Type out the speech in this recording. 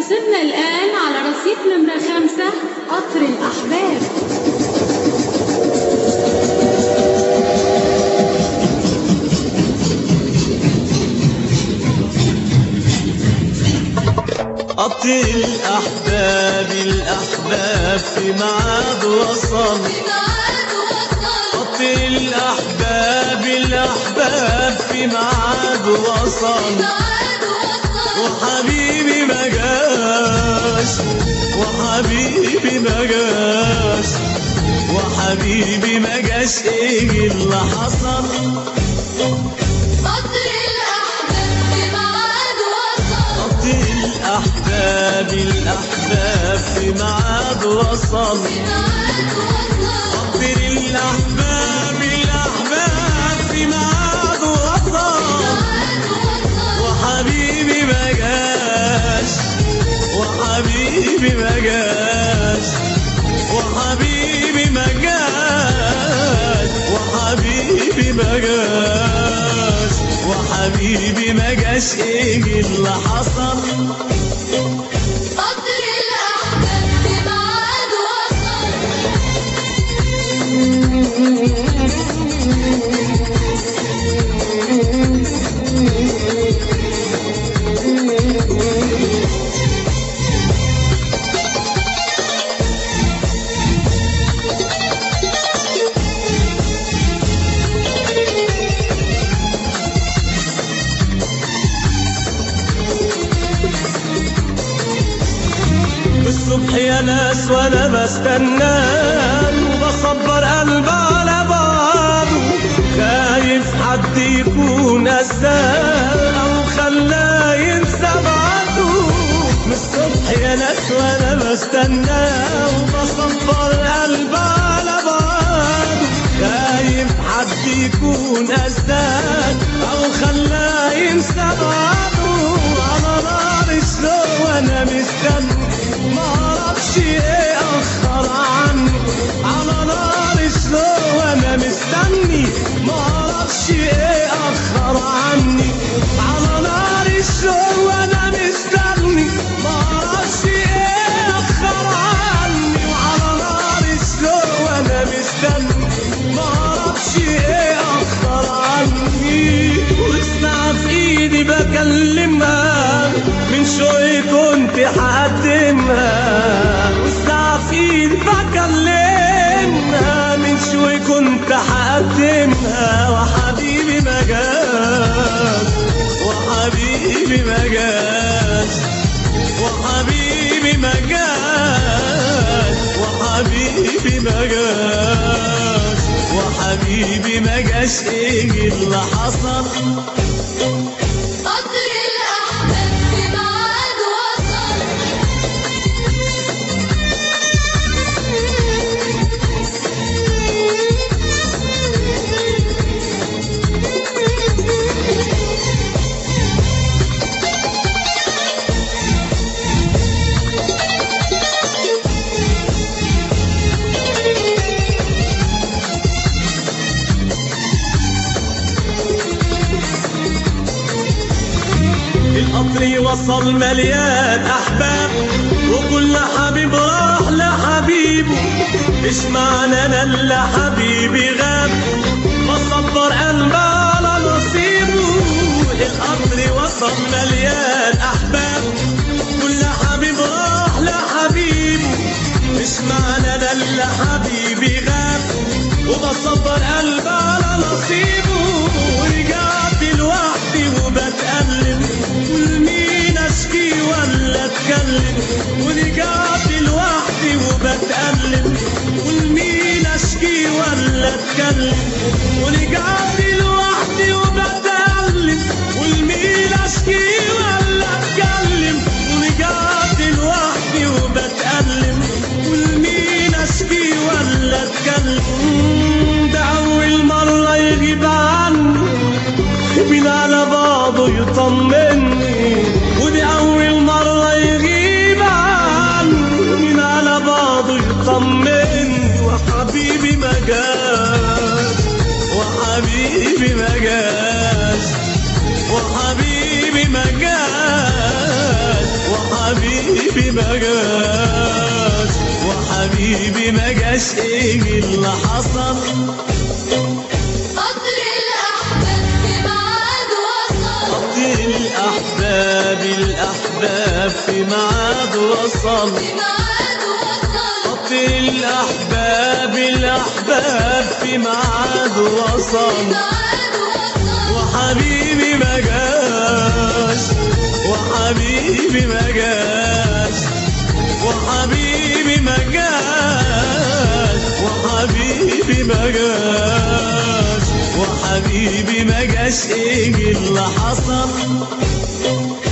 وصلنا الآن على رصيف نمرة 5 قطر الأحباب. قطر الأحباب الأحباب في ميعاد وصل، قطر الأحباب الأحباب في ميعاد وصل، وحبيبي ما جاش وحبيبي ما جاش وحبيبي ما جاش، ايه اللي حصل؟ قطر الأحباب في ميعاد وصل، قطر الأحباب الأحباب في ميعاد وصل، قطر الأحباب الأحباب في ميعاد وصل، وحبيبي ما جاش وحبيبي ما جاش وحبيبي ما جاش وحبيبي ما جاش وحبيبي ما جاش، ايه اللي حصل؟ قطر الأحباب في ميعاد وصل. الصبح يا ناس وانا بستناه وبصبر قلبي على بعضه، خايف حد يكون نساه او خلاه ينسى بعضه. من الصبح يا ناس وانا بستناه وبصبر قلبي على بعضه، خايف حد يكون نساه او خلاه ينسى بعضه. على نار الشوق وانا مستني معرفش ايه اخر عني، على نار الشوق وانا مستني معرفش ايه اخر عني، على نار الشوق وانا مستني معرفش ايه اخر عني، وعلى نار الشوق وانا مستني معرفش ايه اخر عني. والساعة في ايدي بكلمها من شوي كنت هقدمها، والساعة في ايدي بكلمها من شوي كنت هقدمها، وحبيبي ما جاش وحبيبي ما جاش وحبيبي ما جاش وحبيبي ما جاش وحبيبي ما جاش، ايه اللي حصل؟ قطر الأحباب في ميعاد وصل. القطر وصل مليان احباب وكل حبيب راح لحبيبه، ايش معنى انا اللي حبيبي غاب بصبر قلبي على نصيبه. القطر وصل مليان احباب كل حبيب راح لحبيبه، ايش معنى انا اللي حبيبي غاب وبصبر قلبي على نصيبه. ورجعت لوحدي وبتألم والمين اشكي ولا اتكلم، ورجعت لوحدي وبتألم والمين اشكي ولا اتكلم، ورجعت لوحدي وبتألم والمين اشكي ولا اتكلم، ورجعت لوحدي وبتألم والمين اشكي ولا اتكلم. ده اول مرة يغيب عني مين على بعضه يطمني، ودي أول مرة يغيب عني وحبيبي ما جاش، وحبيبي ما جاش، ايه اللي حصل؟ قطر الأحباب في ميعاد وصل. قطر الأحباب، الأحباب في ميعاد وصل. في ميعاد وصل. قطر الأحباب، الأحباب في ميعاد وصل. ميعاد وصل. وحبيبي ما جاش، وحبيبي ما جاش، وحبيبي ما جاش، وحبيبي ما جاش، وحبيبي ما جاش، ايه اللي حصل؟